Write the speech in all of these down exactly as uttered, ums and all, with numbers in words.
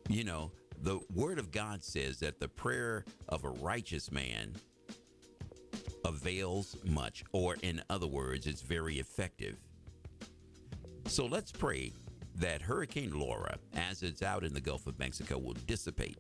You know, the word of God says that the prayer of a righteous man avails much, or in other words, it's very effective. So let's pray that Hurricane Laura, as it's out in the Gulf of Mexico, will dissipate,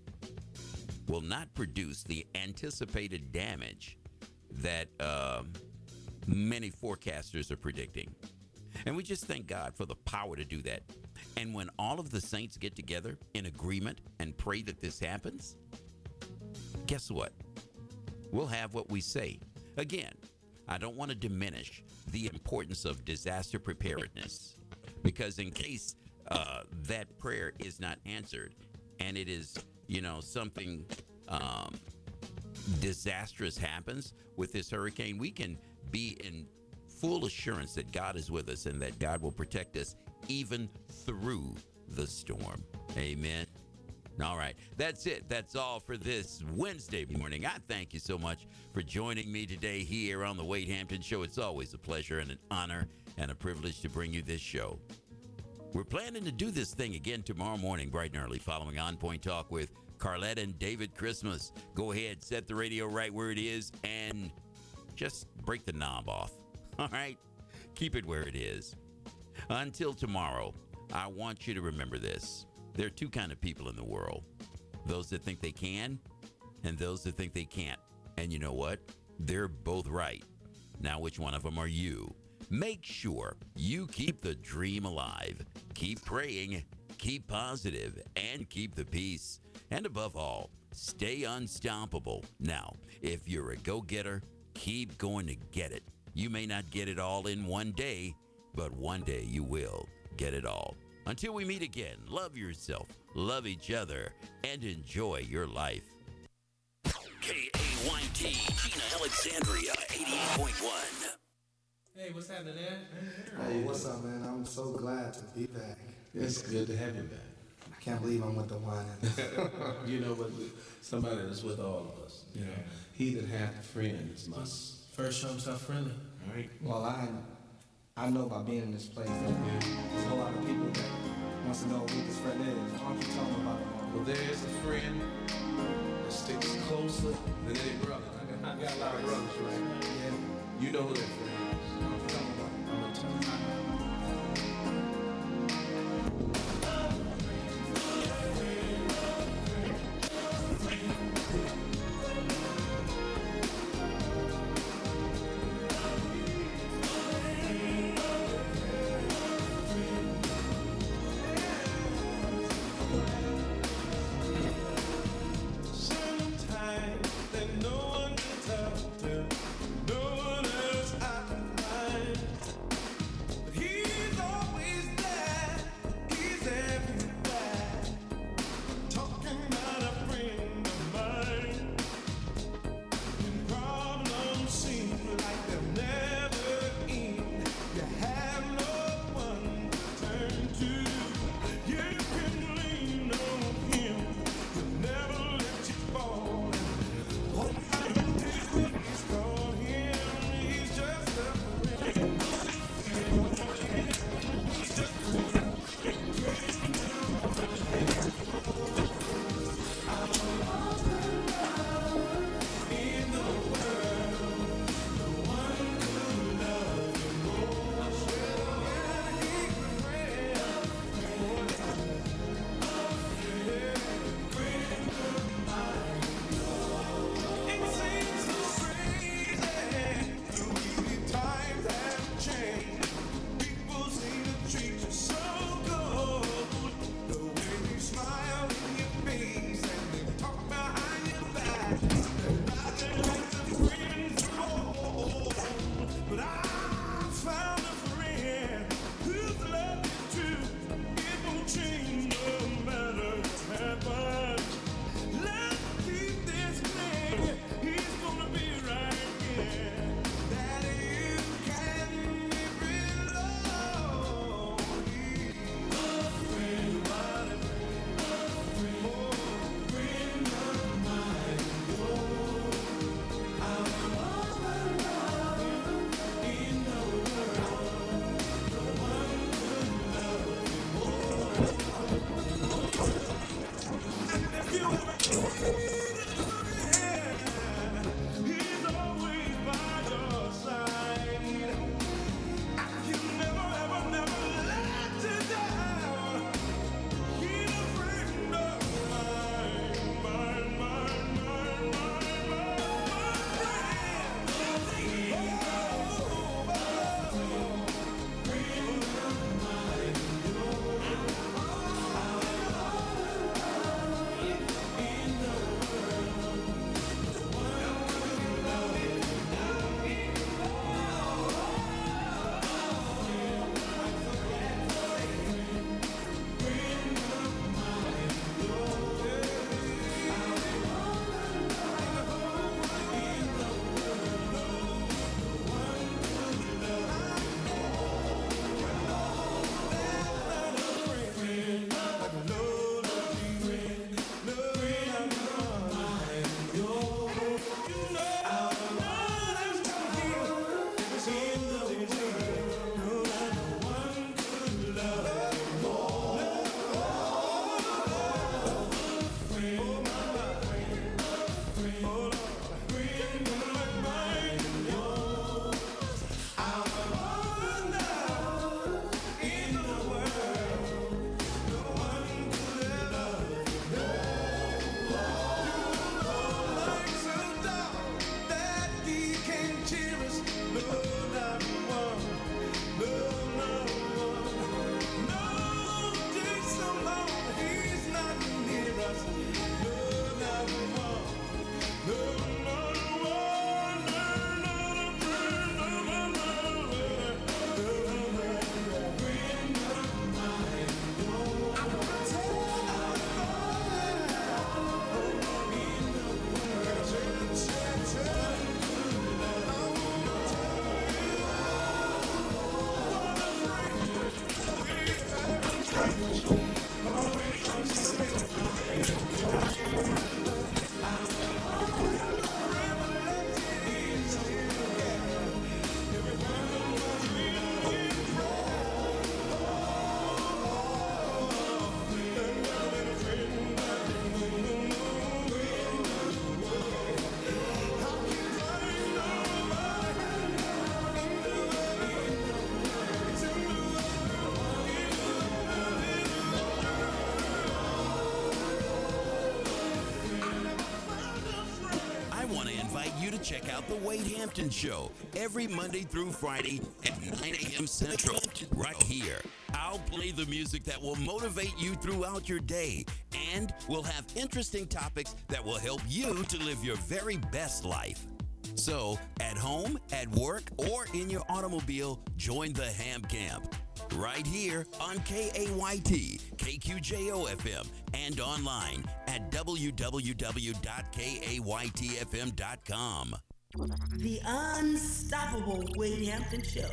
will not produce the anticipated damage that uh, many forecasters are predicting. And we just thank God for the power to do that. And when all of the saints get together in agreement and pray that this happens, guess what? We'll have what we say. Again, I don't want to diminish the importance of disaster preparedness, because in case uh, that prayer is not answered and it is, you know, something um, disastrous happens with this hurricane, we can be in full assurance that God is with us and that God will protect us even through the storm. Amen. All right. That's it. That's all for this Wednesday morning. I thank you so much for joining me today here on the Wade Hampton Show. It's always a pleasure and an honor and a privilege to bring you this show. We're planning to do this thing again tomorrow morning, bright and early, following On Point Talk with Carlette and David Christmas. Go ahead, set the radio right where it is, and just break the knob off. All right? Keep it where it is. Until tomorrow, I want you to remember this. There are two kind of people in the world. Those that think they can and those that think they can't. And you know what? They're both right. Now, which one of them are you? Make sure you keep the dream alive. Keep praying, keep positive, and keep the peace. And above all, stay unstoppable. Now, if you're a go-getter, keep going to get it. You may not get it all in one day, but one day you will get it all. Until we meet again, love yourself, love each other, and enjoy your life. K A Y T, Gina Alexandria, eighty-eight point one. Hey, what's happening, man? Hey, what's up, man? I'm so glad to be back. It's good to have you back. I can't believe I'm with the one. You know what? Somebody that's with all of us. You know, he that hath friends must first show himself friendly. All right. Well, I I know by being in this place that there's a whole lot of people that wants to know who this friend is. Why don't you tell them about it? Well, there is a friend that sticks closer than any brother. I got, I got a lot of brothers, right? Yeah. You know who that friend is. Tell them about it. I'm gonna tell you. He you to check out The Wade Hampton Show every Monday through Friday at nine a.m. Central, right here. I'll play the music that will motivate you throughout your day, and we'll have interesting topics that will help you to live your very best life. So, at home, at work, or in your automobile, join the Ham Camp. Right here on K A Y T, K Q J O F M, and online at w w w dot k a y t f m dot com. The Unstoppable Wade Hampton Show.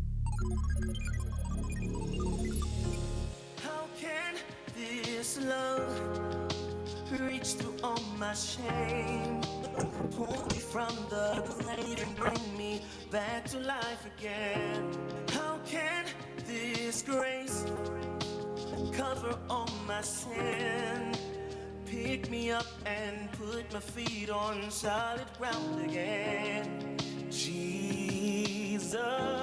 How can this love reach through all my shame? Pull me from the grave and bring me back to life again. How can this grace cover all my sin? Pick me up and put my feet on solid ground again. Jesus,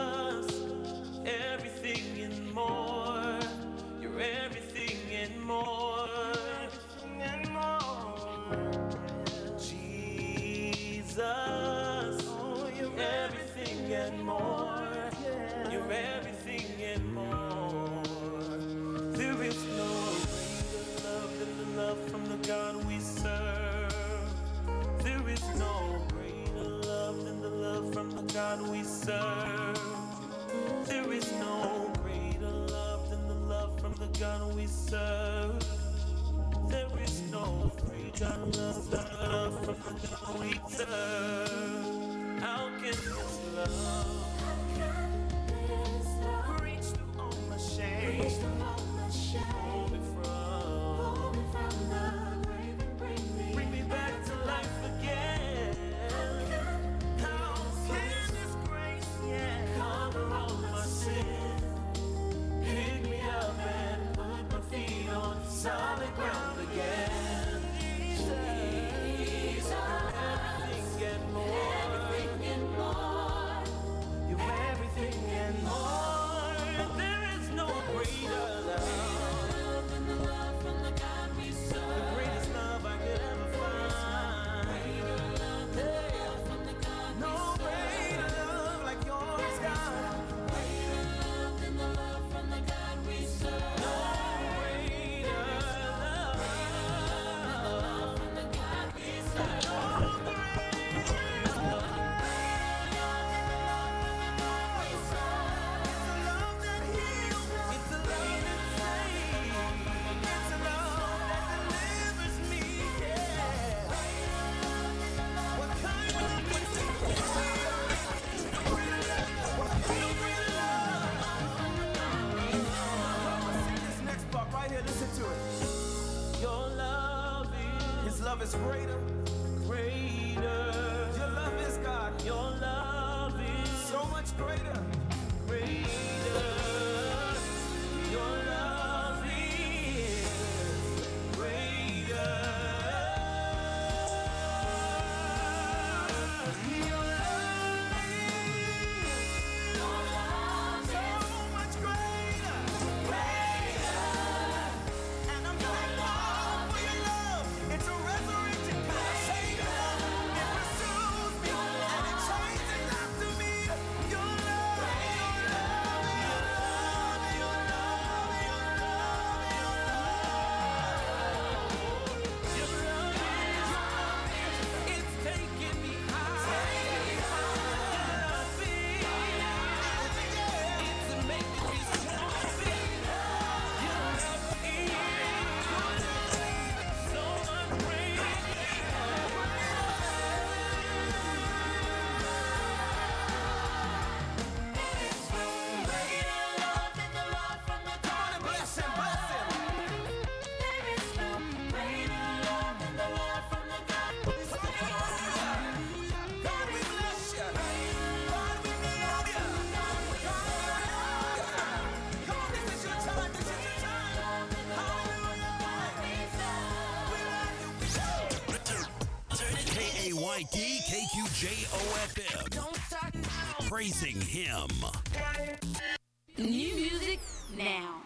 everything and more. You're everything and more. Everything and more. Jesus, oh, you're everything and more. You're everything and more. There is no greater love than the love from the God we serve. There is no greater love than the love from the God we serve. There is no greater love than the love from the God we serve. There is no greater love than the love from the God we serve. How can this love reach through all my shame? Pull me from, bring me back to life again. How can this grace, yeah, cover all my sin? Pick me up and put my feet on solid ground again. Jesus, everything and more. Everything and more. You're everything and more. There is no greater love than the love from the God we serve. The greatest love I could ever find. Greater love than the love from the God we serve. No greater love like yours, God. Greater love than the love from the God we serve. No greater love than the love from the God we serve. No greater love. It's a love that heals. It's a love that saves. It's a love that delivers me. Yeah. What kind of love is this? Greater love. What kind of greater love? Sing this next part right here. Listen to it. Your love is. His love is greater. Greater. Your love is God. Your love is so much greater. Greater. Your love is greater. Your love is so much greater. Greater. And I'm thankful for your love. It's a resurrected kind of Savior. It pursues me and it chases after me. Your love, your love, your love, your love, your love, your love. Your love is, it's taking me high. Your love is, it's making me stronger. Your love is so much greater. Greater love than the love from the God. Bless him, bless him. There is no greater love than the love from the God. God, we bless you. God, we love you. God, this is your time. This is your time. Hallelujah. We love you. K A Y T, K Q J O F M. Don't stop now. Praising Him. New music now.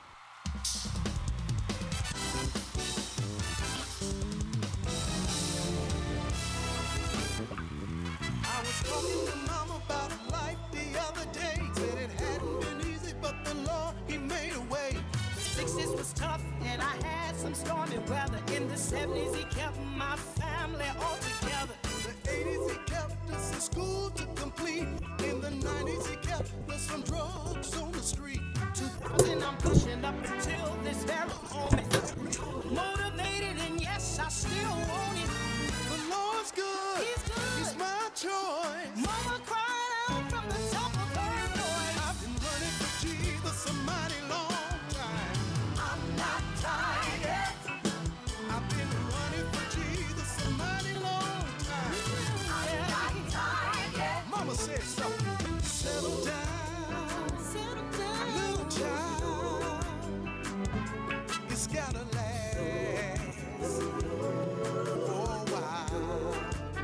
stormy weather. In the seventies, he kept my family all together. The eighties, he kept us in school to complete. In the nineties, he kept us from drugs on the street. two thousand, I'm pushing up until this very moment. Motivated, and yes, I still want it. The Lord's good. He's good. He's my choice. Mama cried out from the top of her voice. I've been running for Jesus a mighty long time. I'm not tired yet. I've been running for Jesus a mighty long time. I'm not tired yet. Mama said something. Settle down, Settle down. little child. It's gotta last for a while.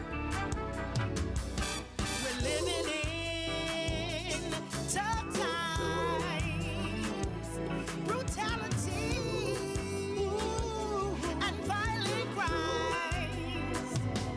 We're living in tough times, brutality and violent crimes.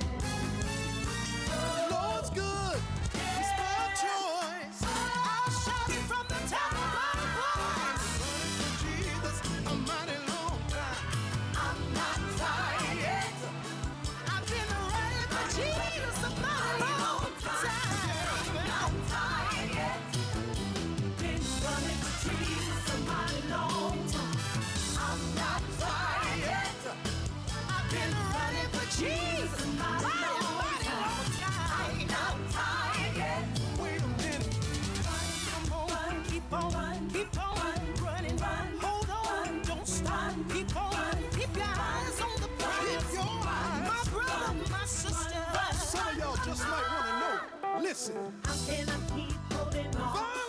Lord's good. It's my choice. I'll shout it from the top of my voice. Running for Jesus a mighty long time. I'm not tired yet. I've been running for Jesus a mighty long time. I'm not tired yet. Been running for Jesus a mighty long time. I'm not tired yet. I've been running for Jesus a mighty, mighty long time. I'm not tired yet. Wait a minute. Come on, keep on, keep on running. Hold on, don't stop. Keep on, keep your eyes on the prize. Keep your eyes. My brother, my sister. Some of y'all just might want to know. Listen. How can I keep holding on? Find